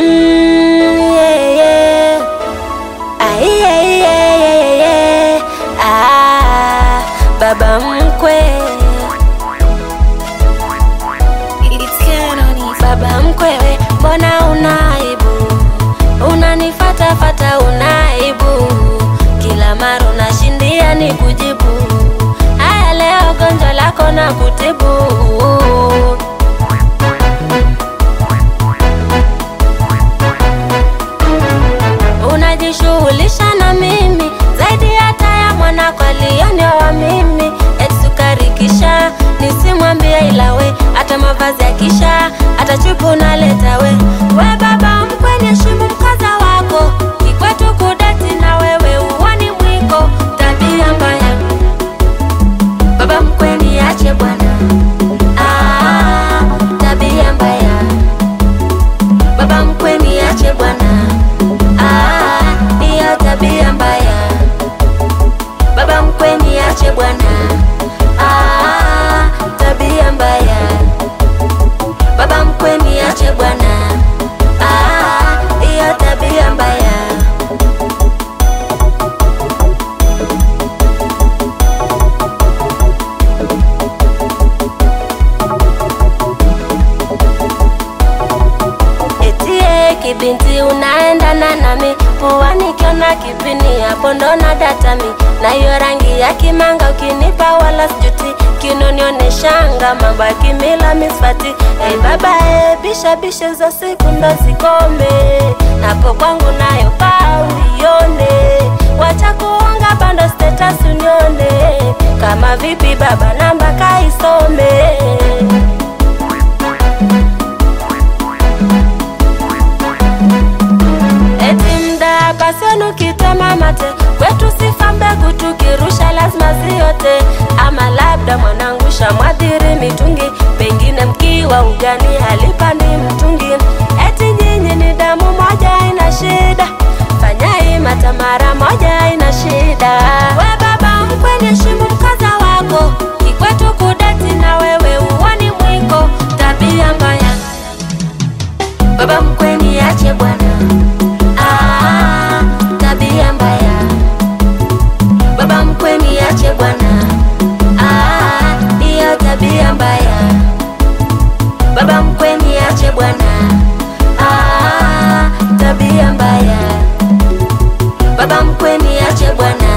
Yeah, yeah. Ah, yeah, yeah, yeah, yeah. Ah, baba mkwe. Baba mkwe, mbona unaibu? Unanifata fata unaibu. Kila mara unashindia ni kujibu. Haya leo gonjwa lako na kutibu. Unajishughulisha na mimi zaidi hata ya mwana kwa alionioa mimi. Eti sukari kisha nisimwambie ilawe, hata mavazi ya kisha hata chupu unaleta we. We baba mkwe niheshimu mkaza wako, kikwetu kudati na wewe uwani mwiko. Tabia mbaya baba mkwe niache bwana. Tabia mbaya baba mkwe niache bwana. Hiyo tabia mbaya baba mkwe niache bwana. Tabia mbaya baba mkwe niache bwana. Hiyo tabia mbaya. Etie kibinti unaendana nami, puani kiona kipini hapo ndo na datami. Na hiyo rangi ya kimanga ukinipa wala sijuti, kinonioneshanga mambo ya kimila misfati. Hey baba bisha bisha za siku ndo zikome, napo kwangu nayo paa uione. Wacha kuonga bando status unione, kama vipi baba namba kaisome. Pasionu kitema mate, kwetu sifa mbegu tukirusha lazima ziote. Ama labda mwanangu shamwadhiri mitungi, pengine mkiwa ugani halipandi mtungi. Eti nyinyi ni damu moja ina shida, fanyai mata mara moja ina shida. We baba mkwe niheshimu mkaza wako, kikwetu kudati na wewe uwani mwiko. Tabia mbaya baba mkwe niache bwana. Tabia mbaya baba mkwe niache bwana. Hiyo tabia mbaya baba mkwe niache bwana. Tabia mbaya baba mkwe niache bwana.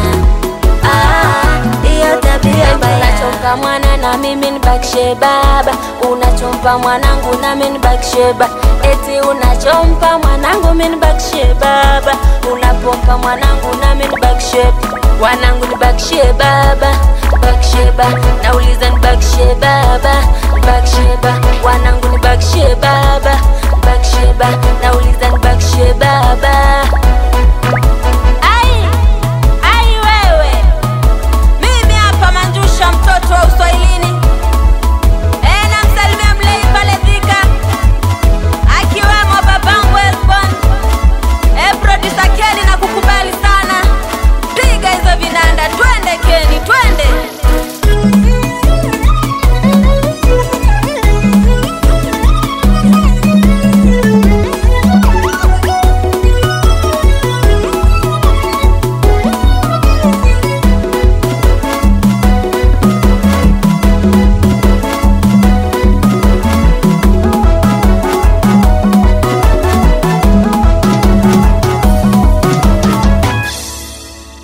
Hiyo tabia mbaya. Unachompa mwana na mimi nibakishe baba, unachompa mwanangu na mimi nibakishe baba. Eti unachompa mwanangu mimi nibakishe baba, unapompa mwanangu na mimi nibakishe. Wanangu nibakishe baba, bakishe baba. Nauliza nibakishe baba, bakishe baba. Wanangu nibakishe baba, bakishe baba.